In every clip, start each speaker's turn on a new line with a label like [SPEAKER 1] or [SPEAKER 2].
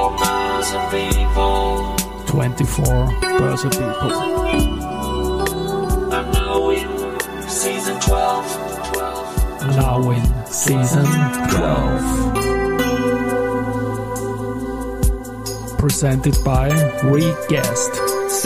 [SPEAKER 1] birds of people.
[SPEAKER 2] 24 birds of people.
[SPEAKER 1] And now in season 12.
[SPEAKER 2] Now in season 12. Presented by Reguest.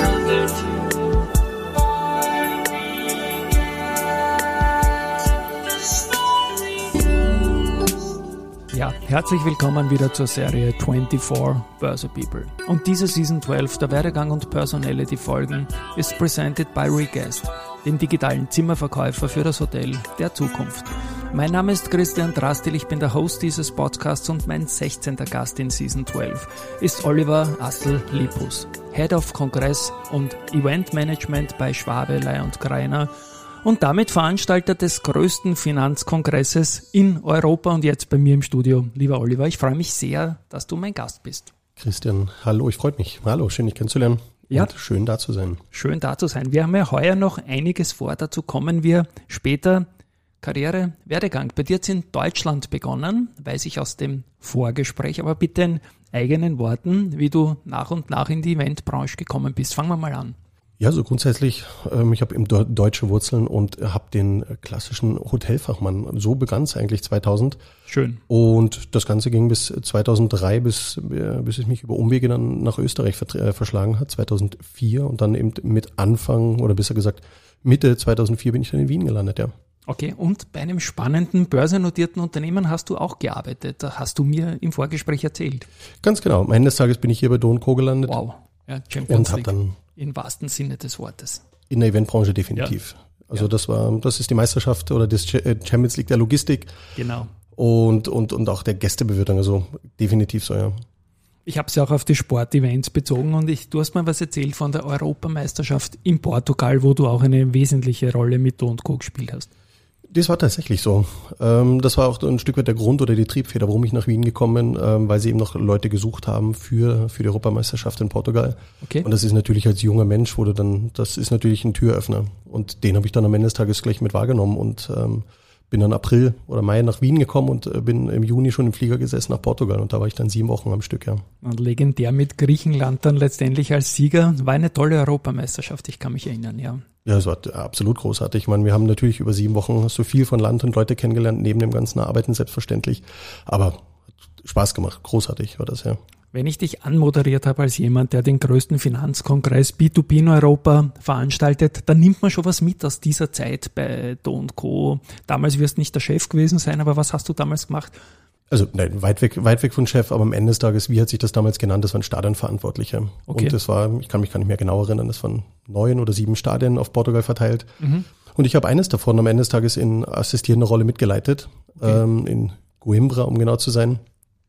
[SPEAKER 2] Ja, herzlich willkommen wieder zur Serie 24 Birds of People. Und diese Season 12 der Werdegang und Personality Folgen ist presented by Reguest, dem digitalen Zimmerverkäufer für das Hotel der Zukunft. Mein Name ist Christian Drastil, ich bin der Host dieses Podcasts und mein 16. Gast in Season 12 ist Oliver Assel-Lipus, Head of Kongress und Event Management bei Schwabe, Ley & Greiner und damit Veranstalter des größten Finanzkongresses in Europa und jetzt bei mir im Studio. Lieber Oliver, ich freue mich sehr, dass du mein Gast bist.
[SPEAKER 3] Christian, hallo, ich freue mich. Hallo, schön dich kennenzulernen.
[SPEAKER 2] Ja.
[SPEAKER 3] Und schön da zu sein.
[SPEAKER 2] Schön da zu sein. Wir haben ja heuer noch einiges vor, dazu kommen wir später. Karriere, Werdegang. Bei dir hat es in Deutschland begonnen, weiß ich aus dem Vorgespräch, aber bitte in eigenen Worten, wie du nach und nach in die Eventbranche gekommen bist. Fangen wir mal an.
[SPEAKER 3] Ja, so grundsätzlich, ich habe eben deutsche Wurzeln und habe den klassischen Hotelfachmann. So begann es eigentlich 2000.
[SPEAKER 2] Schön.
[SPEAKER 3] Und das Ganze ging bis 2003, bis es mich über Umwege dann nach Österreich verschlagen hat, 2004. Und dann eben mit Anfang, oder besser gesagt Mitte 2004 bin ich dann in Wien gelandet, ja.
[SPEAKER 2] Okay, und bei einem spannenden börsennotierten Unternehmen hast du auch gearbeitet. Das hast du mir im Vorgespräch erzählt.
[SPEAKER 3] Ganz genau. Am Ende des Tages bin ich hier bei Do & Co. gelandet.
[SPEAKER 2] Wow, ja, Champions
[SPEAKER 3] und
[SPEAKER 2] League
[SPEAKER 3] dann
[SPEAKER 2] im wahrsten Sinne des Wortes.
[SPEAKER 3] In der Eventbranche definitiv. Ja. Also das ist die Meisterschaft oder das Champions League der Logistik.
[SPEAKER 2] Genau.
[SPEAKER 3] Und auch der Gästebewirtung, also definitiv so, ja.
[SPEAKER 2] Ich habe es ja auch auf die Sportevents bezogen und du hast mir was erzählt von der Europameisterschaft in Portugal, wo du auch eine wesentliche Rolle mit Do & Co. gespielt hast.
[SPEAKER 3] Das war tatsächlich so. Das war auch ein Stück weit der Grund oder die Triebfeder, warum ich nach Wien gekommen bin, weil sie eben noch Leute gesucht haben für die Europameisterschaft in Portugal. Okay. Und das ist natürlich als junger Mensch, das ist natürlich ein Türöffner. Und den habe ich dann am Ende des Tages gleich mit wahrgenommen und bin dann April oder Mai nach Wien gekommen und bin im Juni schon im Flieger gesessen nach Portugal und da war ich dann 7 Wochen am Stück, ja. Und
[SPEAKER 2] legendär mit Griechenland dann letztendlich als Sieger. War eine tolle Europameisterschaft, ich kann mich erinnern, ja.
[SPEAKER 3] Ja, es war absolut großartig. Ich meine, wir haben natürlich über 7 Wochen so viel von Land und Leute kennengelernt, neben dem ganzen Arbeiten selbstverständlich. Aber hat Spaß gemacht, großartig war das, ja.
[SPEAKER 2] Wenn ich dich anmoderiert habe als jemand, der den größten Finanzkongress B2B in Europa veranstaltet, dann nimmt man schon was mit aus dieser Zeit bei Do & Co. Damals wirst du nicht der Chef gewesen sein, aber was hast du damals gemacht?
[SPEAKER 3] Also nein, weit weg von Chef, aber am Ende des Tages, wie hat sich das damals genannt, das war ein Stadionverantwortlicher. Okay. Und das war, ich kann mich gar nicht mehr genau erinnern, das waren 9 oder 7 Stadien auf Portugal verteilt. Mhm. Und ich habe eines davon am Ende des Tages in assistierender Rolle mitgeleitet, okay. In Coimbra, um genau zu sein.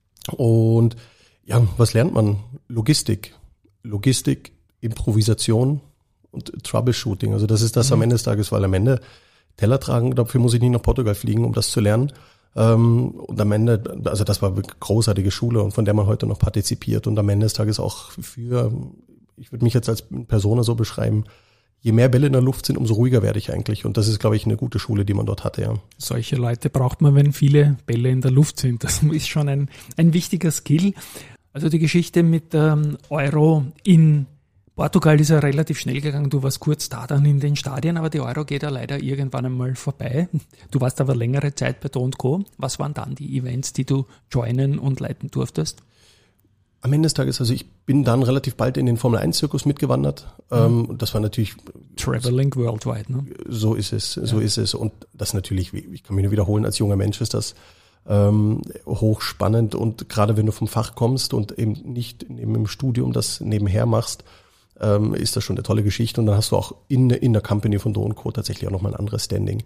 [SPEAKER 3] Und ja, was lernt man? Logistik, Improvisation und Troubleshooting. Also das ist das am Ende des Tages, weil am Ende Teller tragen, dafür muss ich nicht nach Portugal fliegen, um das zu lernen. Und am Ende, also das war eine großartige Schule und von der man heute noch partizipiert und am Ende des Tages auch ich würde mich jetzt als Persona so beschreiben, je mehr Bälle in der Luft sind, umso ruhiger werde ich eigentlich und das ist, glaube ich, eine gute Schule, die man dort hatte, ja.
[SPEAKER 2] Solche Leute braucht man, wenn viele Bälle in der Luft sind. Das ist schon ein wichtiger Skill. Also die Geschichte mit Euro in Portugal ist ja relativ schnell gegangen. Du warst kurz da dann in den Stadien, aber die Euro geht ja leider irgendwann einmal vorbei. Du warst aber längere Zeit bei Do & Co. Was waren dann die Events, die du joinen und leiten durftest?
[SPEAKER 3] Am Ende des Tages, also ich bin dann relativ bald in den Formel-1-Zirkus mitgewandert. Und das war natürlich
[SPEAKER 2] Traveling worldwide, ne?
[SPEAKER 3] So ist es. Und das natürlich, ich kann mich nur wiederholen, als junger Mensch ist das hochspannend und gerade wenn du vom Fach kommst und eben nicht neben dem Studium das nebenher machst, ist das schon eine tolle Geschichte und dann hast du auch in der Company von Do & Co. tatsächlich auch nochmal ein anderes Standing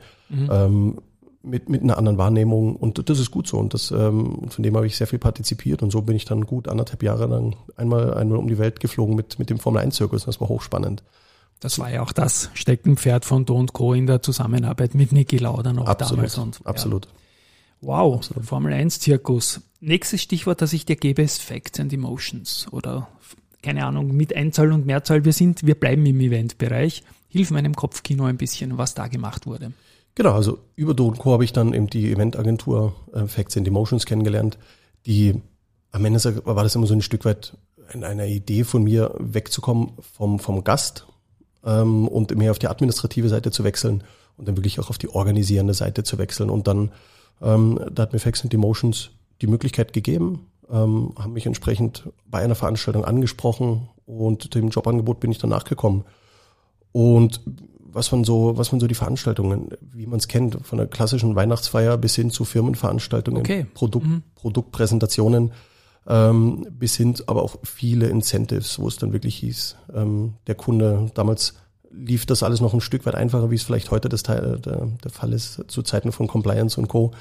[SPEAKER 3] mit einer anderen Wahrnehmung und das ist gut so und von dem habe ich sehr viel partizipiert und so bin ich dann gut 1,5 Jahre lang einmal um die Welt geflogen mit dem Formel-1-Zirkus und das war hochspannend.
[SPEAKER 2] Das war ja auch das Steckenpferd von Do & Co. in der Zusammenarbeit mit Niki Lauda noch damals.
[SPEAKER 3] Absolut.
[SPEAKER 2] Ja. Wow, absolut. Formel-1-Zirkus. Nächstes Stichwort, das ich dir gebe, ist Facts and Emotions oder keine Ahnung, mit Einzahl und Mehrzahl. Wir bleiben im Eventbereich. Hilf meinem Kopfkino ein bisschen, was da gemacht wurde.
[SPEAKER 3] Genau, also über Do & Co. habe ich dann eben die Eventagentur Facts and Emotions kennengelernt, die am Ende war das immer so ein Stück weit eine Idee von mir, wegzukommen vom Gast und mehr auf die administrative Seite zu wechseln und dann wirklich auch auf die organisierende Seite zu wechseln. Und dann da hat mir Facts and Emotions die Möglichkeit gegeben, haben mich entsprechend bei einer Veranstaltung angesprochen und dem Jobangebot bin ich dann nachgekommen. Und was man so die Veranstaltungen, wie man es kennt, von der klassischen Weihnachtsfeier bis hin zu Firmenveranstaltungen, Produktpräsentationen, bis hin aber auch viele Incentives, wo es dann wirklich hieß, der Kunde, damals lief das alles noch ein Stück weit einfacher, wie es vielleicht heute der Fall ist, zu Zeiten von Compliance und Co.,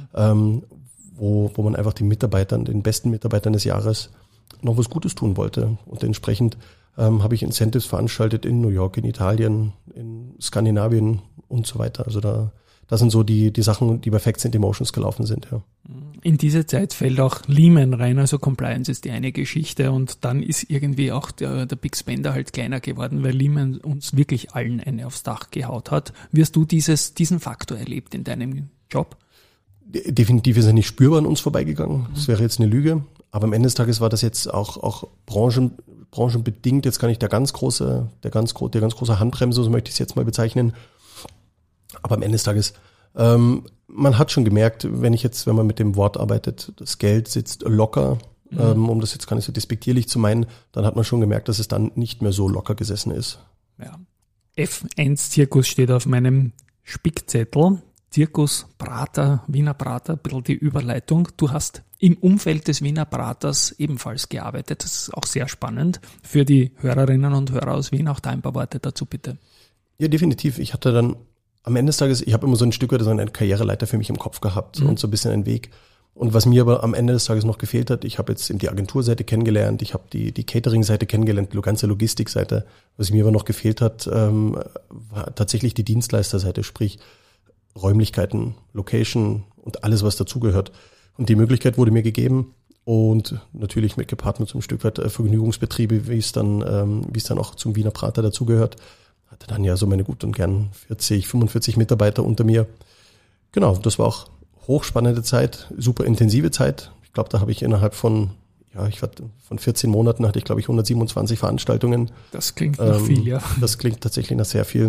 [SPEAKER 3] wo man einfach den besten Mitarbeitern des Jahres noch was Gutes tun wollte. Und entsprechend habe ich Incentives veranstaltet in New York, in Italien, in Skandinavien und so weiter. Also das sind so die Sachen, die bei Facts and Emotions gelaufen sind. Ja.
[SPEAKER 2] In diese Zeit fällt auch Lehman rein, also Compliance ist die eine Geschichte und dann ist irgendwie auch der Big Spender halt kleiner geworden, weil Lehman uns wirklich allen eine aufs Dach gehaut hat. Wie hast du diesen Faktor erlebt in deinem Job?
[SPEAKER 3] Definitiv ist er nicht spürbar an uns vorbeigegangen. Das wäre jetzt eine Lüge. Aber am Ende des Tages war das jetzt auch branchenbedingt jetzt gar nicht der ganz große Handbremse, so möchte ich es jetzt mal bezeichnen. Aber am Ende des Tages, man hat schon gemerkt, wenn man mit dem Wort arbeitet, das Geld sitzt locker, um das jetzt gar nicht so despektierlich zu meinen, dann hat man schon gemerkt, dass es dann nicht mehr so locker gesessen ist.
[SPEAKER 2] Ja. F1-Zirkus steht auf meinem Spickzettel. Zirkus, Prater, Wiener Prater, ein bisschen die Überleitung. Du hast im Umfeld des Wiener Praters ebenfalls gearbeitet. Das ist auch sehr spannend. Für die Hörerinnen und Hörer aus Wien auch da ein paar Worte dazu, bitte.
[SPEAKER 3] Ja, definitiv. Ich hatte dann am Ende des Tages, ich habe immer so ein Stück weit so eine Karriereleiter für mich im Kopf gehabt und so ein bisschen einen Weg. Und was mir aber am Ende des Tages noch gefehlt hat, ich habe jetzt eben die Agenturseite kennengelernt, ich habe die Catering-Seite kennengelernt, die ganze Logistikseite. Was mir aber noch gefehlt hat, war tatsächlich die Dienstleisterseite, sprich Räumlichkeiten, Location und alles, was dazugehört. Und die Möglichkeit wurde mir gegeben und natürlich mit gepaart mit so einem Stück weit Vergnügungsbetriebe, wie es dann auch zum Wiener Prater dazugehört. Hatte dann ja so meine gut und gern 45 Mitarbeiter unter mir. Genau, das war auch hochspannende Zeit, super intensive Zeit. Ich glaube, da habe ich innerhalb von 14 Monaten hatte ich, glaube ich, 127 Veranstaltungen.
[SPEAKER 2] Das klingt nach viel, ja.
[SPEAKER 3] Das klingt tatsächlich nach sehr viel.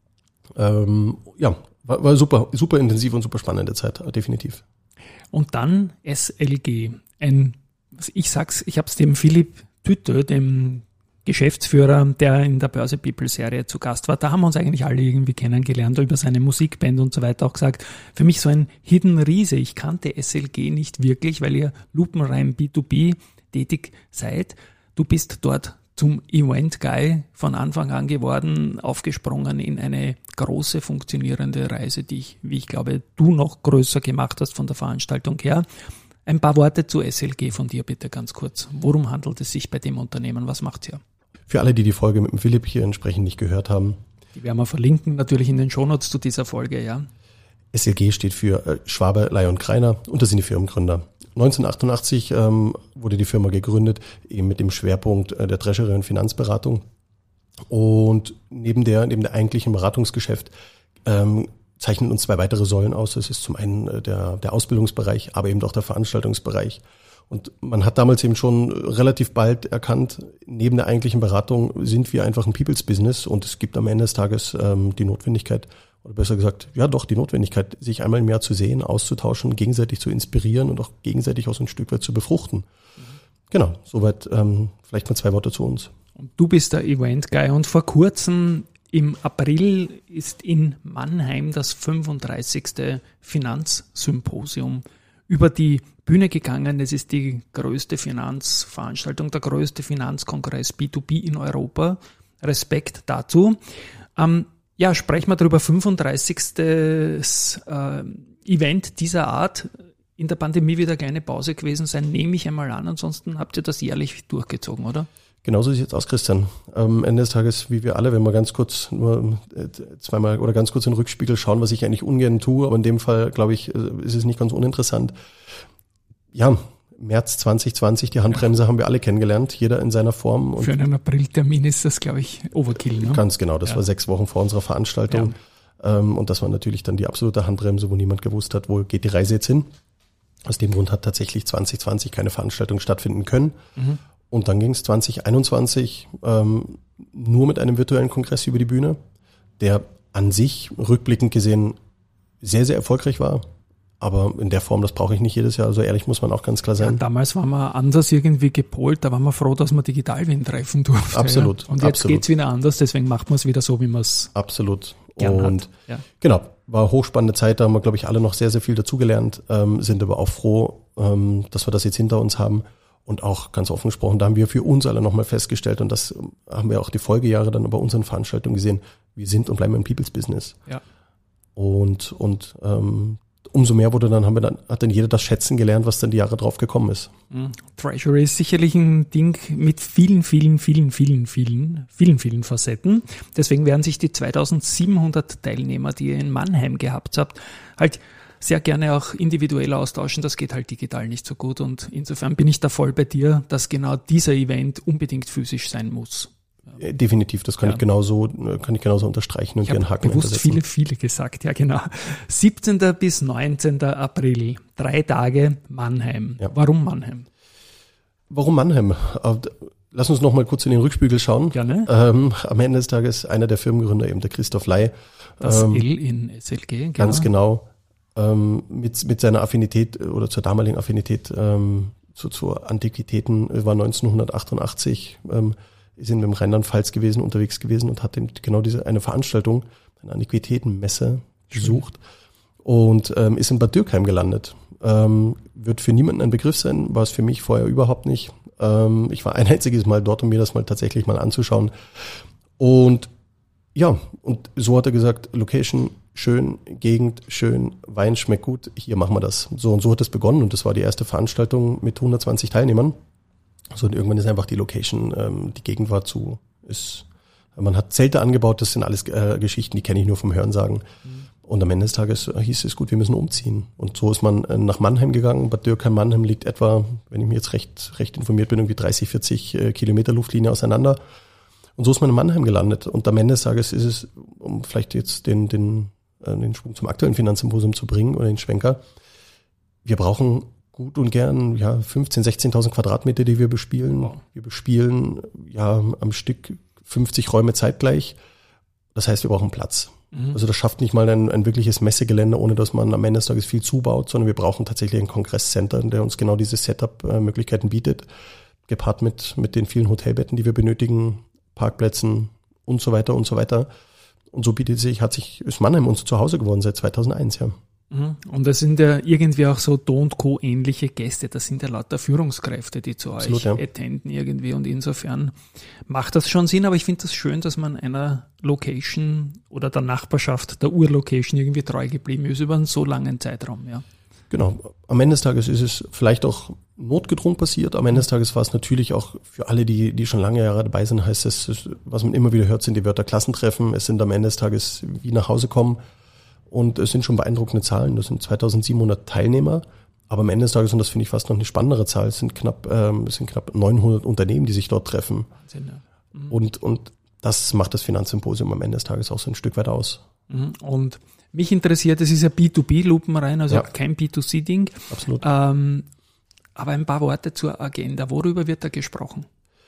[SPEAKER 3] War super intensiv und super spannende Zeit, definitiv.
[SPEAKER 2] Und dann SLG. Ich habe es dem Philipp Tütte, dem Geschäftsführer, der in der Börse People Serie zu Gast war, da haben wir uns eigentlich alle irgendwie kennengelernt, über seine Musikband und so weiter auch gesagt, für mich so ein Hidden Riese. Ich kannte SLG nicht wirklich, weil ihr lupenrein B2B tätig seid. Du bist dort zum Event-Guy von Anfang an geworden, aufgesprungen in eine große funktionierende Reise, die wie ich glaube, du noch größer gemacht hast von der Veranstaltung her. Ein paar Worte zu SLG von dir bitte ganz kurz. Worum handelt es sich bei dem Unternehmen? Was macht's hier?
[SPEAKER 3] Für alle, die Philipp mit dem Philipp hier entsprechend nicht gehört haben.
[SPEAKER 2] Die werden wir verlinken, natürlich in den Shownotes zu dieser Folge, ja.
[SPEAKER 3] SLG steht für Schwabe, Ley und Greiner und das sind die Firmengründer. 1988 wurde die Firma gegründet, eben mit dem Schwerpunkt der Treasury- und Finanzberatung. Und neben der eigentlichen Beratungsgeschäft zeichnen uns zwei weitere Säulen aus. Das ist zum einen der Ausbildungsbereich, aber eben auch der Veranstaltungsbereich. Und man hat damals eben schon relativ bald erkannt, neben der eigentlichen Beratung sind wir einfach ein People's Business und es gibt am Ende des Tages die Notwendigkeit, oder besser gesagt, ja doch, die Notwendigkeit, sich einmal mehr zu sehen, auszutauschen, gegenseitig zu inspirieren und auch gegenseitig auch so ein Stück weit zu befruchten. Genau, soweit vielleicht mal 2 Worte zu uns.
[SPEAKER 2] Und du bist der Event-Guy und vor kurzem im April ist in Mannheim das 35. Finanzsymposium über die Bühne gegangen. Es ist die größte Finanzveranstaltung, der größte Finanzkongress B2B in Europa. Respekt dazu. Sprechen wir darüber, 35. Event dieser Art. In der Pandemie wird eine kleine Pause gewesen sein, nehme ich einmal an. Ansonsten habt ihr das jährlich durchgezogen, oder?
[SPEAKER 3] Genauso sieht es jetzt aus, Christian. Am Ende des Tages, wie wir alle, wenn wir ganz kurz nur zweimal oder ganz kurz in den Rückspiegel schauen, was ich eigentlich ungern tue, aber in dem Fall, glaube ich, ist es nicht ganz uninteressant. Ja, März 2020, die Handbremse haben wir alle kennengelernt, jeder in seiner Form. Und
[SPEAKER 2] für einen Apriltermin ist das, glaube ich, Overkill. Ne?
[SPEAKER 3] Ganz genau, das war 6 Wochen vor unserer Veranstaltung. Ja. Und das war natürlich dann die absolute Handbremse, wo niemand gewusst hat, wo geht die Reise jetzt hin. Aus dem Grund hat tatsächlich 2020 keine Veranstaltung stattfinden können. Und dann ging es 2021 nur mit einem virtuellen Kongress über die Bühne, der an sich rückblickend gesehen sehr, sehr erfolgreich war. Aber in der Form, das brauche ich nicht jedes Jahr. Also ehrlich muss man auch ganz klar sein.
[SPEAKER 2] Ja, damals waren wir anders irgendwie gepolt. Da waren wir froh, dass wir digital wen treffen durften.
[SPEAKER 3] Absolut.
[SPEAKER 2] Ja. Und jetzt geht's wieder anders. Deswegen macht man es wieder so, wie man es gern hat. Ja.
[SPEAKER 3] Genau, war hochspannende Zeit. Da haben wir, glaube ich, alle noch sehr, sehr viel dazugelernt. Sind aber auch froh, dass wir das jetzt hinter uns haben. Und auch ganz offen gesprochen, da haben wir für uns alle nochmal festgestellt, und das haben wir auch die Folgejahre dann bei unseren Veranstaltungen gesehen, wir sind und bleiben im People's Business.
[SPEAKER 2] Ja.
[SPEAKER 3] Und umso mehr hat dann jeder das schätzen gelernt, was dann die Jahre drauf gekommen ist.
[SPEAKER 2] Treasury ist sicherlich ein Ding mit vielen Facetten. Deswegen werden sich die 2700 Teilnehmer, die ihr in Mannheim gehabt habt, halt sehr gerne auch individuell austauschen. Das geht halt digital nicht so gut. Und insofern bin ich da voll bei dir, dass genau dieser Event unbedingt physisch sein muss.
[SPEAKER 3] Ja. Definitiv, das kann ich genauso unterstreichen und
[SPEAKER 2] gerne Haken bewusst viele gesagt, ja genau. 17. bis 19. April, 3 Tage Mannheim. Ja. Warum Mannheim?
[SPEAKER 3] Warum Mannheim? Lass uns noch mal kurz in den Rückspiegel schauen.
[SPEAKER 2] Gerne.
[SPEAKER 3] Am Ende des Tages einer der Firmengründer, eben der Christoph Ley.
[SPEAKER 2] Das L in SLG. Genau.
[SPEAKER 3] Ganz genau. Mit seiner Affinität oder zur damaligen Affinität zu Antiquitäten war 1988 ist in dem Rheinland-Pfalz unterwegs gewesen und hat genau eine Veranstaltung, eine Antiquitätenmesse besucht und ist in Bad Dürkheim gelandet. Wird für niemanden ein Begriff sein, war es für mich vorher überhaupt nicht. Ich war ein einziges Mal dort, um mir das mal tatsächlich mal anzuschauen. Und ja, und so hat er gesagt, Location schön, Gegend schön, Wein schmeckt gut, hier machen wir das. So und so hat es begonnen und das war die erste Veranstaltung mit 120 Teilnehmern. So und irgendwann ist einfach die Location, die Gegend war man hat Zelte angebaut, das sind alles Geschichten, die kenne ich nur vom Hörensagen. Und am Ende des Tages hieß es, gut, wir müssen umziehen. Und so ist man nach Mannheim gegangen. Bad Dürkheim-Mannheim liegt etwa, wenn ich mir jetzt recht informiert bin, irgendwie 30, 40 Kilometer Luftlinie auseinander. Und so ist man in Mannheim gelandet. Und am Ende des Tages ist es, um vielleicht jetzt den Schwung zum aktuellen Finanzsymposium zu bringen oder den Schwenker, wir brauchen gut und gern 15.000, 16.000 Quadratmeter, die wir bespielen. Wow. Wir bespielen am Stück 50 Räume zeitgleich. Das heißt, wir brauchen Platz. Also das schafft nicht mal ein wirkliches Messegelände, ohne dass man am Ende des Tages viel zubaut, sondern wir brauchen tatsächlich ein Kongresscenter, der uns genau diese Setup-Möglichkeiten bietet, gepaart mit den vielen Hotelbetten, die wir benötigen, Parkplätzen und so weiter und so weiter. Und so ist Mannheim uns zu Hause geworden seit 2001, ja.
[SPEAKER 2] Und das sind ja irgendwie auch so Do & Co ähnliche Gäste. Das sind ja lauter Führungskräfte, die zu euch attenden irgendwie. Und insofern macht das schon Sinn. Aber ich finde das schön, dass man einer Location oder der Nachbarschaft, der Urlocation irgendwie treu geblieben ist über einen so langen Zeitraum, ja.
[SPEAKER 3] Genau. Am Ende des Tages ist es vielleicht auch notgedrungen passiert. Am Ende des Tages war es natürlich auch für alle, die schon lange Jahre dabei sind, heißt es, was man immer wieder hört, sind die Wörter Klassentreffen. Es sind am Ende des Tages wie nach Hause kommen. Und es sind schon beeindruckende Zahlen. Das sind 2700 Teilnehmer. Aber am Ende des Tages, und das finde ich fast noch eine spannendere Zahl, es sind knapp 900 Unternehmen, die sich dort treffen. Wahnsinn, ja. Und das macht das Finanzsymposium am Ende des Tages auch so ein Stück weit aus.
[SPEAKER 2] Und mich interessiert, es ist ja B2B-Lupenrein, also kein B2C-Ding.
[SPEAKER 3] Absolut.
[SPEAKER 2] Aber ein paar Worte zur Agenda. Worüber wird da gesprochen?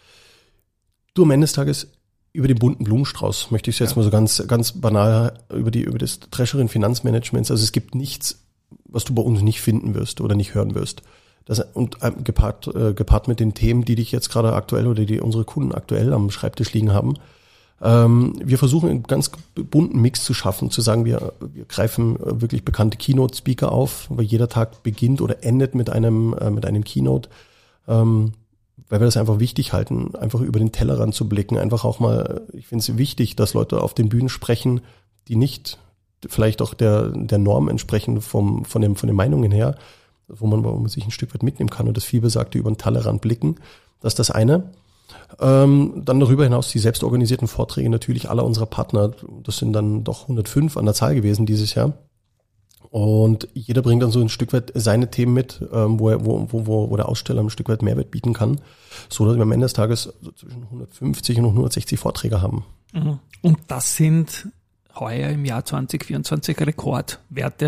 [SPEAKER 3] Am Ende des Tages über den bunten Blumenstrauß möchte ich es jetzt mal so ganz, ganz banal über das Treasury und Finanzmanagements. Also es gibt nichts, was du bei uns nicht finden wirst oder nicht hören wirst. Und gepaart mit den Themen, die dich jetzt gerade aktuell oder die unsere Kunden aktuell am Schreibtisch liegen haben. Wir versuchen einen ganz bunten Mix zu schaffen, zu sagen, wir greifen wirklich bekannte Keynote-Speaker auf, weil jeder Tag beginnt oder endet mit einem Keynote. Weil wir das einfach wichtig halten, einfach über den Tellerrand zu blicken, einfach auch mal, ich finde es wichtig, dass Leute auf den Bühnen sprechen, die nicht vielleicht auch der Norm entsprechen von den Meinungen her, wo man sich ein Stück weit mitnehmen kann und das Vielbesagte über den Tellerrand blicken. Das ist das eine. Dann darüber hinaus die selbstorganisierten Vorträge natürlich aller unserer Partner. Das sind dann doch 105 an der Zahl gewesen dieses Jahr. Und jeder bringt dann so ein Stück weit seine Themen mit, wo der Aussteller ein Stück weit Mehrwert bieten kann, so dass wir am Ende des Tages so zwischen 150 und 160 Vorträge haben.
[SPEAKER 2] Und das sind heuer im Jahr 2024 Rekordwerte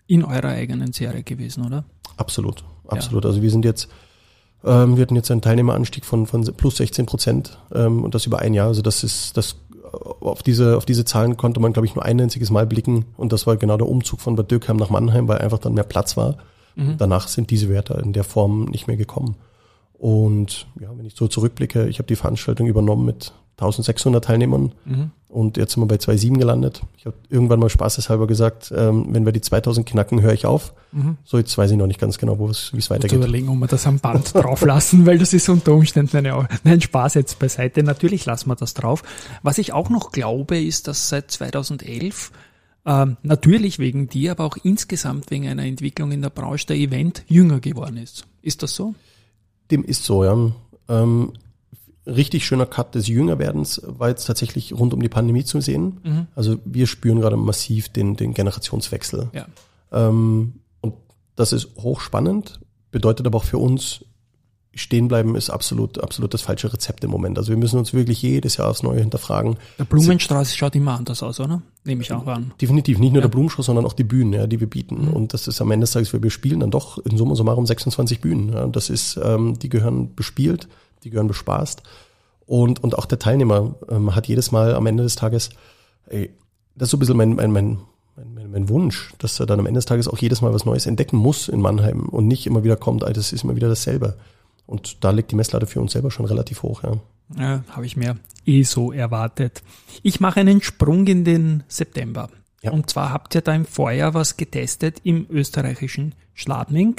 [SPEAKER 2] in eurer eigenen Serie gewesen, oder?
[SPEAKER 3] Absolut. Ja. Also wir hatten jetzt einen Teilnehmeranstieg von plus 16%, und das über ein Jahr. Also auf diese Zahlen konnte man, glaube ich, nur ein einziges Mal blicken, und das war genau der Umzug von Bad Dürkheim nach Mannheim, weil einfach dann mehr Platz war. Danach sind diese Werte in der Form nicht mehr gekommen. Und ja, wenn ich so zurückblicke, ich habe die Veranstaltung übernommen mit 1600 Teilnehmern, und jetzt sind wir bei 2,7 gelandet. Ich habe irgendwann mal spaßeshalber gesagt, wenn wir die 2000 knacken, höre ich auf. So, jetzt weiß ich noch nicht ganz genau, wie es weitergeht.
[SPEAKER 2] Ich überlegen, ob wir das am Band drauf lassen, weil das ist unter Umständen nein, Spaß jetzt beiseite. Natürlich lassen wir das drauf. Was ich auch noch glaube, ist, dass seit 2011 natürlich wegen dir, aber auch insgesamt wegen einer Entwicklung in der Branche der Event jünger geworden ist. Ist das so?
[SPEAKER 3] Dem ist so, ja. Richtig schöner Cut des Jüngerwerdens war jetzt tatsächlich rund um die Pandemie zu sehen. Also wir spüren gerade massiv den Generationswechsel.
[SPEAKER 2] Ja.
[SPEAKER 3] Und das ist hochspannend, bedeutet aber auch für uns, stehen bleiben ist absolut das falsche Rezept im Moment. Also wir müssen uns wirklich jedes Jahr aufs Neue hinterfragen.
[SPEAKER 2] Der Blumenstrauß schaut immer anders aus, oder? Nehme ich auch an.
[SPEAKER 3] Definitiv, nicht nur der Blumenstrauß, sondern auch die Bühnen, ja, die wir bieten. Und das ist am Ende des Tages, wir spielen dann doch in Summa summarum 26 Bühnen. Ja. Das ist, die gehören bespielt, die gehören bespaßt. Und auch der Teilnehmer hat jedes Mal am Ende des Tages, das ist so ein bisschen mein Wunsch, dass er dann am Ende des Tages auch jedes Mal was Neues entdecken muss in Mannheim und nicht immer wieder kommt, das ist immer wieder dasselbe. Und da liegt die Messlatte für uns selber schon relativ hoch, ja.
[SPEAKER 2] Ja, habe ich mir so erwartet. Ich mache einen Sprung in den September. Ja. Und zwar habt ihr da im Vorjahr was getestet im österreichischen Schladming.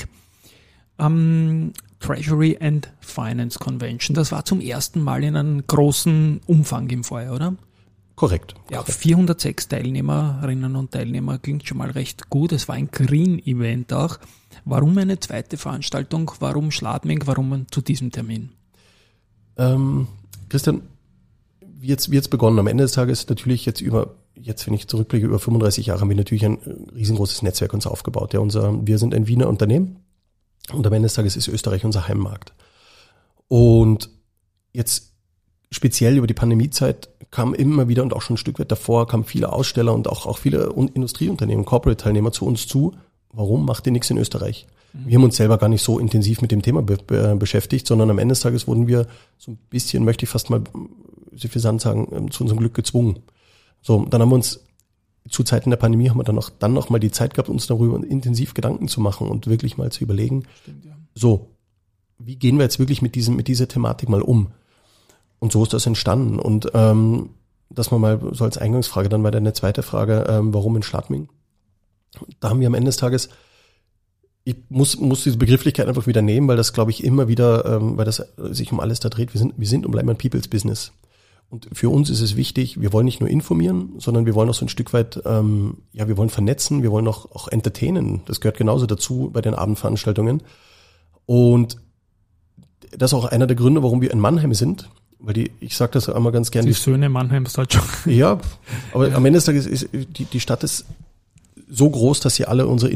[SPEAKER 2] Treasury and Finance Convention. Das war zum ersten Mal in einem großen Umfang im Vorjahr, oder?
[SPEAKER 3] Korrekt.
[SPEAKER 2] Ja, 406 Teilnehmerinnen und Teilnehmer klingt schon mal recht gut. Es war ein Green-Event auch. Warum eine zweite Veranstaltung? Warum Schladming? Warum zu diesem Termin?
[SPEAKER 3] Christian, wie jetzt begonnen? Am Ende des Tages natürlich wenn ich zurückblicke, über 35 Jahre haben wir natürlich ein riesengroßes Netzwerk uns aufgebaut. Ja, wir sind ein Wiener Unternehmen und am Ende des Tages ist Österreich unser Heimmarkt. Und jetzt speziell über die Pandemiezeit kamen immer wieder und auch schon ein Stück weit davor kamen viele Aussteller und auch viele Industrieunternehmen, Corporate-Teilnehmer zu uns zu. Warum macht ihr nichts in Österreich? Wir haben uns selber gar nicht so intensiv mit dem Thema beschäftigt, sondern am Ende des Tages wurden wir so ein bisschen, möchte ich fast mal suffisant sagen, zu unserem Glück gezwungen. So, dann haben wir uns zu Zeiten der Pandemie haben wir dann noch mal die Zeit gehabt, uns darüber intensiv Gedanken zu machen und wirklich mal zu überlegen.
[SPEAKER 2] Stimmt, ja.
[SPEAKER 3] So, wie gehen wir jetzt wirklich mit dieser Thematik mal um? Und so ist das entstanden. Und das mal so als Eingangsfrage, dann war dann eine zweite Frage, warum in Schladming? Da haben wir am Ende des Tages, ich muss diese Begrifflichkeit einfach wieder nehmen, weil das, glaube ich, immer wieder, weil das sich um alles da dreht. Wir sind und bleiben ein People's Business. Und für uns ist es wichtig, wir wollen nicht nur informieren, sondern wir wollen auch so ein Stück weit, wir wollen vernetzen, wir wollen auch entertainen. Das gehört genauso dazu bei den Abendveranstaltungen. Und das ist auch einer der Gründe, warum wir in Mannheim sind. Weil ich sage das einmal ganz gerne.
[SPEAKER 2] Die Söhne Mannheims halt schon.
[SPEAKER 3] Ja, aber am Ende des Tages ist die Stadt ist so groß, dass sie alle unsere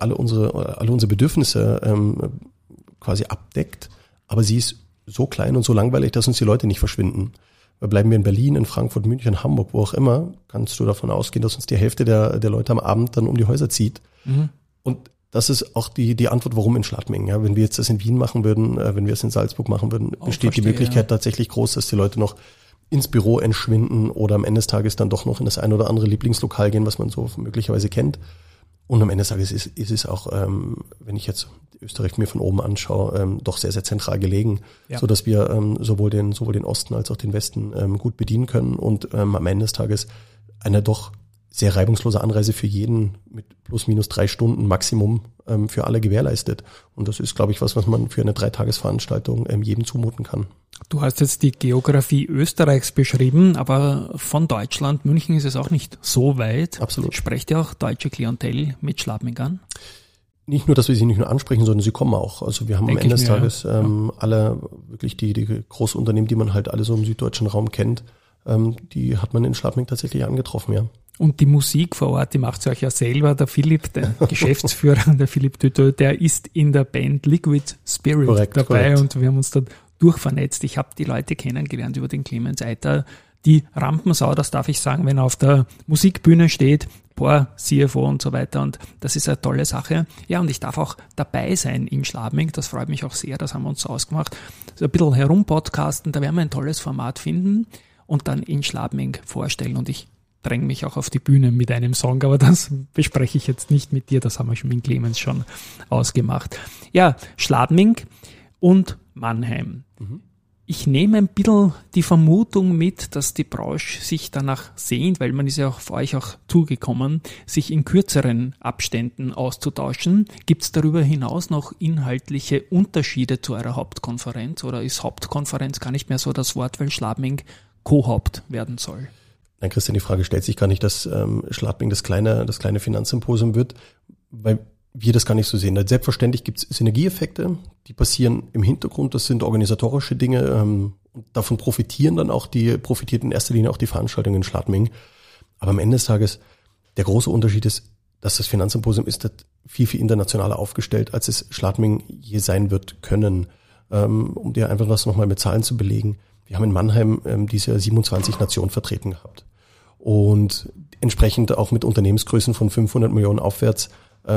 [SPEAKER 3] Bedürfnisse quasi abdeckt. Aber sie ist so klein und so langweilig, dass uns die Leute nicht verschwinden. Weil bleiben wir in Berlin, in Frankfurt, München, Hamburg, wo auch immer, kannst du davon ausgehen, dass uns die Hälfte der Leute am Abend dann um die Häuser zieht. Und das ist auch die Antwort, warum in Schladming. Ja, wenn wir jetzt das in Wien machen würden, wenn wir es in Salzburg machen würden, besteht die Möglichkeit tatsächlich groß, dass die Leute noch ins Büro entschwinden oder am Ende des Tages dann doch noch in das ein oder andere Lieblingslokal gehen, was man so möglicherweise kennt. Und am Ende des Tages ist es auch, wenn ich jetzt Österreich mir von oben anschaue, doch sehr, sehr zentral gelegen, so dass wir sowohl den Osten als auch den Westen gut bedienen können und am Ende des Tages eine doch sehr reibungslose Anreise für jeden mit plus minus 3 Stunden Maximum für alle gewährleistet. Und das ist, glaube ich, was man für eine 3-Tages-Veranstaltung jedem zumuten kann.
[SPEAKER 2] Du hast jetzt die Geografie Österreichs beschrieben, aber von Deutschland, München ist es auch nicht so weit.
[SPEAKER 3] Absolut.
[SPEAKER 2] Sprecht ihr auch deutsche Klientel mit Schladming an?
[SPEAKER 3] Nicht nur, dass wir sie nicht nur ansprechen, sondern sie kommen auch. Also wir haben am Ende des Tages alle wirklich die Großunternehmen, die man halt alle so im süddeutschen Raum kennt, die hat man in Schladming tatsächlich angetroffen, ja.
[SPEAKER 2] Und die Musik vor Ort, die macht sie euch ja selber. Der Philipp, der Geschäftsführer, der Philipp Tütö, der ist in der Band Liquid Spirit dabei. Und wir haben uns da durchvernetzt. Ich habe die Leute kennengelernt über den Clemens Eiter, die Rampensau, das darf ich sagen, wenn er auf der Musikbühne steht, CFO und so weiter, und das ist eine tolle Sache. Ja, und ich darf auch dabei sein in Schladming, das freut mich auch sehr, das haben wir uns so ausgemacht. So ein bisschen herumpodcasten, da werden wir ein tolles Format finden und dann in Schladming vorstellen, und ich dränge mich auch auf die Bühne mit einem Song, aber das bespreche ich jetzt nicht mit dir, das haben wir schon mit Clemens schon ausgemacht. Ja, Schladming und Mannheim. Ich nehme ein bisschen die Vermutung mit, dass die Branche sich danach sehnt, weil man ist ja auch für euch auch zugekommen, sich in kürzeren Abständen auszutauschen. Gibt es darüber hinaus noch inhaltliche Unterschiede zu eurer Hauptkonferenz, oder ist Hauptkonferenz gar nicht mehr so das Wort, weil Schladming Co-Haupt werden soll?
[SPEAKER 3] Nein, Christian, die Frage stellt sich gar nicht, dass Schladming das kleine Finanzsymposium wird, weil wir das gar nicht so sehen. Selbstverständlich gibt es Synergieeffekte, die passieren im Hintergrund, das sind organisatorische Dinge, und davon profitiert in erster Linie auch die Veranstaltung in Schladming. Aber am Ende des Tages, der große Unterschied ist, dass das Finanzsymposium ist viel, viel internationaler aufgestellt, als es Schladming je sein wird können. Um dir einfach das nochmal mit Zahlen zu belegen. Wir haben in Mannheim dieses Jahr 27 Nationen vertreten gehabt. Und entsprechend auch mit Unternehmensgrößen von 500 Millionen aufwärts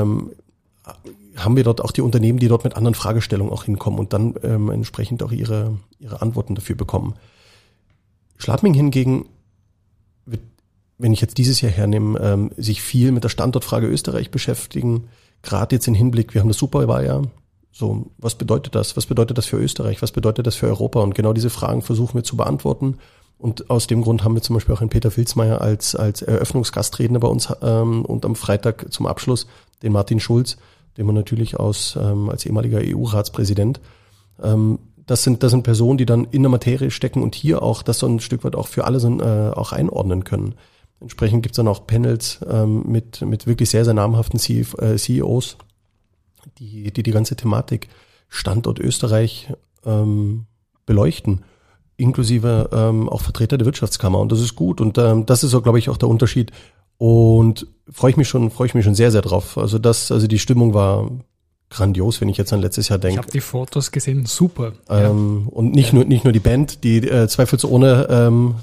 [SPEAKER 3] haben wir dort auch die Unternehmen, die dort mit anderen Fragestellungen auch hinkommen und dann entsprechend auch ihre Antworten dafür bekommen. Schladming hingegen wird, wenn ich jetzt dieses Jahr hernehme, sich viel mit der Standortfrage Österreich beschäftigen. Gerade jetzt im Hinblick, wir haben das Superwahljahr. So, was bedeutet das? Was bedeutet das für Österreich? Was bedeutet das für Europa? Und genau diese Fragen versuchen wir zu beantworten. Und aus dem Grund haben wir zum Beispiel auch einen Peter Vilsmeier als Eröffnungsgastredner bei uns und am Freitag zum Abschluss den Martin Schulz, den man natürlich als ehemaliger EU-Ratspräsident. Das sind Personen, die dann in der Materie stecken und hier auch das so ein Stück weit auch für alle auch einordnen können. Entsprechend gibt's dann auch Panels mit wirklich sehr, sehr namhaften CEOs, die ganze Thematik Standort Österreich beleuchten, inklusive auch Vertreter der Wirtschaftskammer, und das ist gut, und das ist so, glaube ich, auch der Unterschied, und freue ich mich schon sehr, sehr drauf. Also die Stimmung war grandios, wenn ich jetzt an letztes Jahr denke.
[SPEAKER 2] Ich habe die Fotos gesehen, super.
[SPEAKER 3] Und nicht nur die Band, die zweifelsohne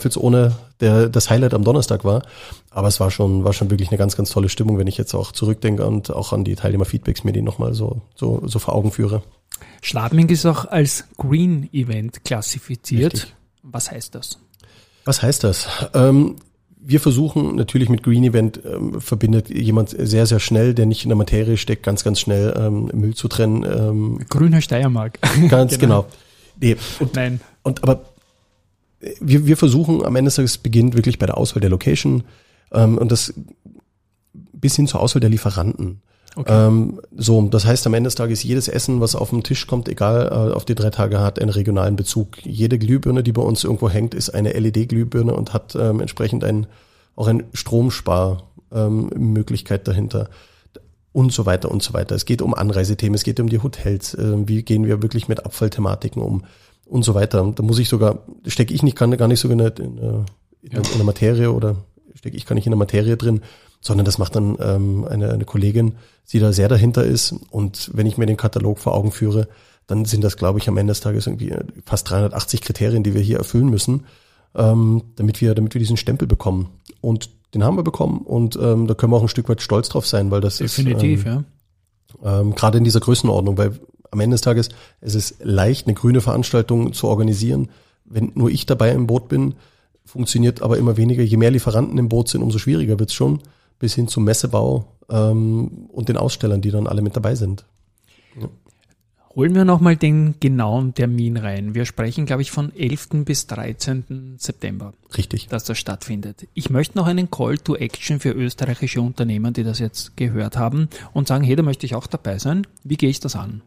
[SPEAKER 3] das Highlight am Donnerstag war, aber es war schon wirklich eine ganz, ganz tolle Stimmung, wenn ich jetzt auch zurückdenke und auch an die Teilnehmer-Feedbacks mir die nochmal so vor Augen führe.
[SPEAKER 2] Schladming ist auch als Green Event klassifiziert.
[SPEAKER 3] Richtig.
[SPEAKER 2] Was heißt das?
[SPEAKER 3] Was heißt das? Wir versuchen natürlich mit Green Event verbindet jemand sehr, sehr schnell, der nicht in der Materie steckt, ganz, ganz schnell Müll zu trennen.
[SPEAKER 2] Grüne Steiermark.
[SPEAKER 3] Ganz genau. Nee,
[SPEAKER 2] Nein.
[SPEAKER 3] Aber wir versuchen am Ende des Tages, beginnt wirklich bei der Auswahl der Location und das bis hin zur Auswahl der Lieferanten.
[SPEAKER 2] Okay.
[SPEAKER 3] Das heißt, am Ende des Tages, jedes Essen, was auf den Tisch kommt, egal auf die 3 Tage, hat einen regionalen Bezug. Jede Glühbirne, die bei uns irgendwo hängt, ist eine LED-Glühbirne und hat entsprechend auch eine Stromsparmöglichkeit dahinter und so weiter und so weiter. Es geht um Anreisethemen, es geht um die Hotels, wie gehen wir wirklich mit Abfallthematiken um und so weiter. Da stecke ich gar nicht so in der Materie oder stecke ich gar nicht in der Materie drin, sondern das macht dann eine Kollegin, die da sehr dahinter ist. Und wenn ich mir den Katalog vor Augen führe, dann sind das, glaube ich, am Ende des Tages irgendwie fast 380 Kriterien, die wir hier erfüllen müssen, damit wir diesen Stempel bekommen. Und den haben wir bekommen und da können wir auch ein Stück weit stolz drauf sein, weil das
[SPEAKER 2] definitiv,
[SPEAKER 3] ist gerade in dieser Größenordnung, weil am Ende des Tages es ist leicht, eine grüne Veranstaltung zu organisieren, wenn nur ich dabei im Boot bin, funktioniert aber immer weniger. Je mehr Lieferanten im Boot sind, umso schwieriger wird's schon, bis hin zum Messebau und den Ausstellern, die dann alle mit dabei sind. Ja.
[SPEAKER 2] Holen wir nochmal den genauen Termin rein. Wir sprechen, glaube ich, von 11. bis 13. September.
[SPEAKER 3] Richtig.
[SPEAKER 2] Dass das stattfindet. Ich möchte noch einen Call to Action für österreichische Unternehmen, die das jetzt gehört haben und sagen, hey, da möchte ich auch dabei sein. Wie gehe ich das an?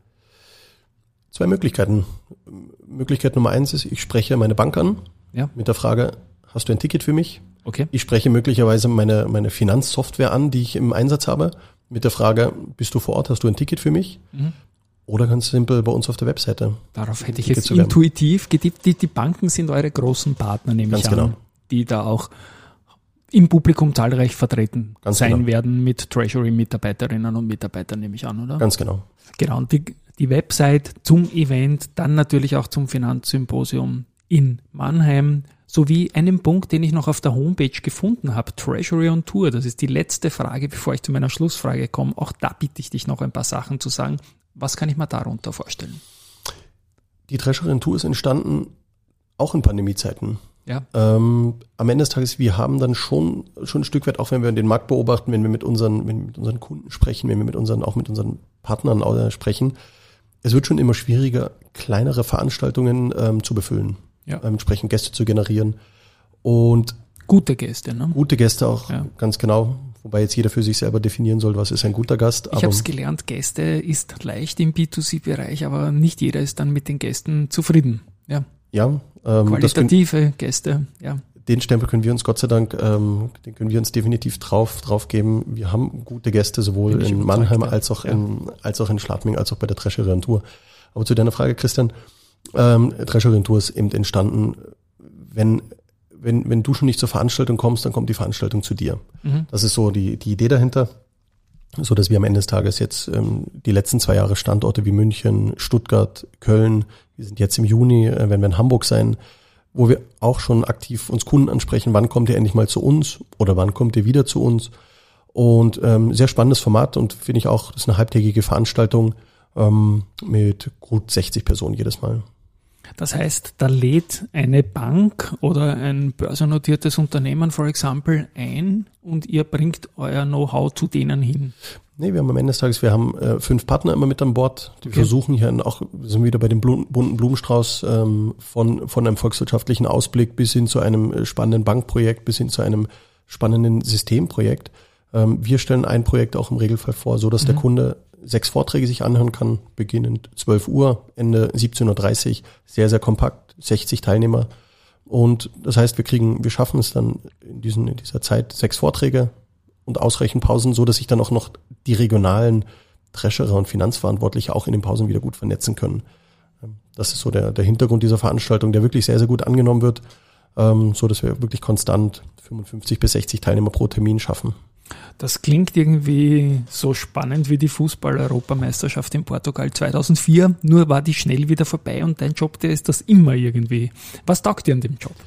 [SPEAKER 3] 2 Möglichkeiten. Möglichkeit Nummer 1 ist, ich spreche meine Bank an mit der Frage, hast du ein Ticket für mich?
[SPEAKER 2] Okay.
[SPEAKER 3] Ich spreche möglicherweise meine Finanzsoftware an, die ich im Einsatz habe, mit der Frage, bist du vor Ort, hast du ein Ticket für mich? Mhm. Oder ganz simpel bei uns auf der Webseite.
[SPEAKER 2] Darauf hätte ich jetzt intuitiv getippt. Die Banken sind eure großen Partner, nehme ich an, die da auch im Publikum zahlreich vertreten sein werden mit Treasury-Mitarbeiterinnen und Mitarbeitern, nehme ich an, oder?
[SPEAKER 3] Ganz genau.
[SPEAKER 2] Genau, und die Website zum Event, dann natürlich auch zum Finanzsymposium in Mannheim, sowie einen Punkt, den ich noch auf der Homepage gefunden habe, Treasury on Tour. Das ist die letzte Frage, bevor ich zu meiner Schlussfrage komme. Auch da bitte ich dich noch ein paar Sachen zu sagen. Was kann ich mir darunter vorstellen?
[SPEAKER 3] Die Treasury on Tour ist entstanden auch in Pandemiezeiten.
[SPEAKER 2] Ja.
[SPEAKER 3] Am Ende des Tages, wir haben dann schon ein Stück weit, auch wenn wir den Markt beobachten, wenn wir mit unseren Kunden sprechen, wenn wir mit unseren Partnern sprechen, es wird schon immer schwieriger, kleinere Veranstaltungen zu befüllen. Ja. Entsprechend Gäste zu generieren. Und
[SPEAKER 2] gute Gäste, ne?
[SPEAKER 3] Gute Gäste auch, ja. Ganz genau. Wobei jetzt jeder für sich selber definieren soll, was ist ein guter Gast.
[SPEAKER 2] Ich habe es gelernt, Gäste ist leicht im B2C-Bereich, aber nicht jeder ist dann mit den Gästen zufrieden. Ja.
[SPEAKER 3] Ja.
[SPEAKER 2] Qualitative Gäste, ja.
[SPEAKER 3] Den Stempel können wir uns Gott sei Dank, den können wir uns definitiv drauf geben. Wir haben gute Gäste sowohl in Mannheim als auch in Schladming, als auch bei der Treasury on Tour. Aber zu deiner Frage, Christian, Treasury on Tour ist eben entstanden, wenn du schon nicht zur Veranstaltung kommst, dann kommt die Veranstaltung zu dir. Mhm. Das ist so die Idee dahinter, so dass wir am Ende des Tages jetzt die letzten 2 Jahre Standorte wie München, Stuttgart, Köln, wir sind jetzt im Juni, werden wir in Hamburg sein, wo wir auch schon aktiv uns Kunden ansprechen, wann kommt ihr endlich mal zu uns oder wann kommt ihr wieder zu uns. Und sehr spannendes Format und finde ich auch, das ist eine halbtägige Veranstaltung mit gut 60 Personen jedes Mal.
[SPEAKER 2] Das heißt, da lädt eine Bank oder ein börsennotiertes Unternehmen, for example, ein und ihr bringt euer Know-how zu denen hin.
[SPEAKER 3] Nee, wir haben am Ende des Tages, wir haben 5 Partner immer mit an Bord. Die versuchen hier auch, wir sind wieder bei dem bunten Blumenstrauß von einem volkswirtschaftlichen Ausblick bis hin zu einem spannenden Bankprojekt, bis hin zu einem spannenden Systemprojekt. Wir stellen ein Projekt auch im Regelfall vor, so dass der Kunde 6 Vorträge sich anhören kann, beginnend 12 Uhr, Ende 17.30 Uhr, sehr, sehr kompakt, 60 Teilnehmer. Und das heißt, wir schaffen es dann in dieser Zeit 6 Vorträge und ausreichend Pausen, so dass sich dann auch noch die regionalen Treasurer und Finanzverantwortliche auch in den Pausen wieder gut vernetzen können. Das ist so der Hintergrund dieser Veranstaltung, der wirklich sehr, sehr gut angenommen wird, so dass wir wirklich konstant 55 bis 60 Teilnehmer pro Termin schaffen.
[SPEAKER 2] Das klingt irgendwie so spannend wie die Fußball-Europameisterschaft in Portugal 2004, nur war die schnell wieder vorbei und dein Job, der ist das immer irgendwie. Was taugt dir an dem Job?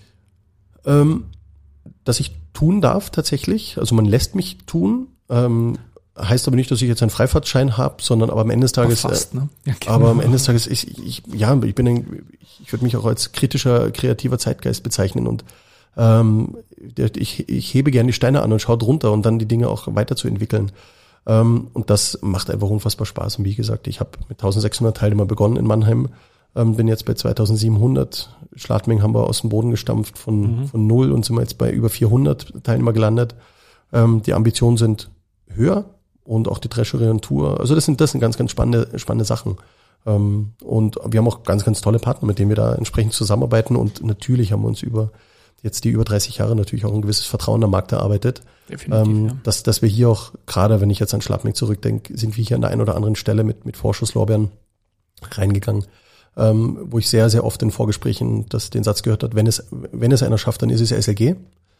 [SPEAKER 3] Dass ich tun darf tatsächlich, also man lässt mich tun, heißt aber nicht, dass ich jetzt einen Freifahrtschein habe, sondern aber am Ende des Tages,
[SPEAKER 2] fast, ne? Ja, genau.
[SPEAKER 3] Aber am Ende des Tages, ich würde mich auch als kreativer Zeitgeist bezeichnen und ich hebe gerne die Steine an und schaue drunter und dann die Dinge auch weiterzuentwickeln. Und das macht einfach unfassbar Spaß. Und wie gesagt, ich habe mit 1600 Teilnehmern begonnen in Mannheim, bin jetzt bei 2700. Schladming haben wir aus dem Boden gestampft von 0 und sind wir jetzt bei über 400 Teilnehmer gelandet. Die Ambitionen sind höher und auch die Treasury on Tour. Also das sind ganz, ganz spannende Sachen. Und wir haben auch ganz, ganz tolle Partner, mit denen wir da entsprechend zusammenarbeiten und natürlich haben wir uns über 30 Jahre natürlich auch ein gewisses Vertrauen am Markt erarbeitet. Definitiv, ja. Dass wir hier auch, gerade wenn ich jetzt an Schladming zurückdenke, sind wir hier an der einen oder anderen Stelle mit Vorschusslorbeeren reingegangen, wo ich sehr, sehr oft in Vorgesprächen den Satz gehört habe, wenn es einer schafft, dann ist es SLG.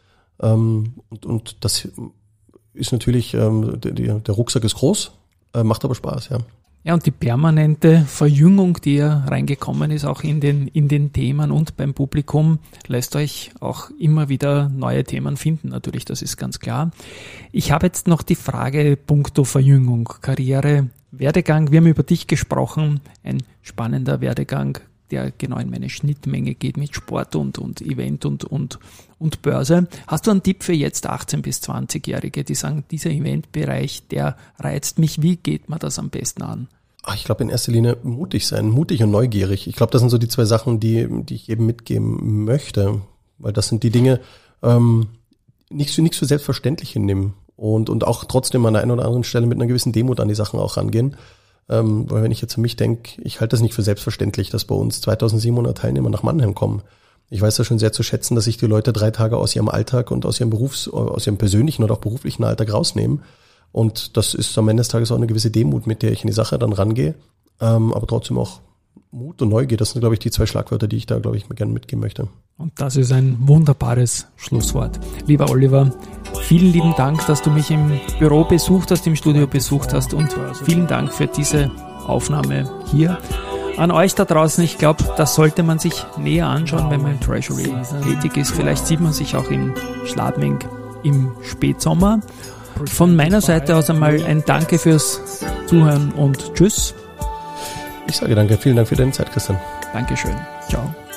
[SPEAKER 3] Und das ist natürlich, der Rucksack ist groß, macht aber Spaß, ja.
[SPEAKER 2] Ja, und die permanente Verjüngung, die ja reingekommen ist, auch in den Themen und beim Publikum, lässt euch auch immer wieder neue Themen finden, natürlich, das ist ganz klar. Ich habe jetzt noch die Frage puncto Verjüngung, Karriere, Werdegang. Wir haben über dich gesprochen, ein spannender Werdegang, der genau in meine Schnittmenge geht mit Sport und Event und Börse. Hast du einen Tipp für jetzt 18- bis 20-Jährige, die sagen, dieser Eventbereich, der reizt mich, wie geht man das am besten an?
[SPEAKER 3] Ich glaube in erster Linie mutig sein, mutig und neugierig. Ich glaube, das sind so die 2 Sachen, die ich eben mitgeben möchte, weil das sind die Dinge, nicht für selbstverständlich hinnehmen und auch trotzdem an der einen oder anderen Stelle mit einer gewissen Demut an die Sachen auch rangehen. Weil wenn ich jetzt für mich denke, ich halte das nicht für selbstverständlich, dass bei uns 2700 Teilnehmer nach Mannheim kommen. Ich weiß ja schon sehr zu schätzen, dass sich die Leute 3 Tage aus ihrem Alltag und aus ihrem persönlichen oder auch beruflichen Alltag rausnehmen. Und das ist am Ende des Tages auch eine gewisse Demut, mit der ich in die Sache dann rangehe. Aber trotzdem auch Mut und Neugier, das sind, glaube ich, die 2 Schlagwörter, die ich da, glaube ich, mir gerne mitgeben möchte.
[SPEAKER 2] Und das ist ein wunderbares Schlusswort. Lieber Oliver, vielen lieben Dank, dass du mich im Büro besucht hast, im Studio besucht hast und vielen Dank für diese Aufnahme hier. an euch da draußen, ich glaube, das sollte man sich näher anschauen, wenn man im Treasury tätig ist. Vielleicht sieht man sich auch in Schladming im Spätsommer. Von meiner Seite aus einmal ein Danke fürs Zuhören und Tschüss.
[SPEAKER 3] Ich sage danke, vielen Dank für deine Zeit, Christian.
[SPEAKER 2] Dankeschön. Ciao.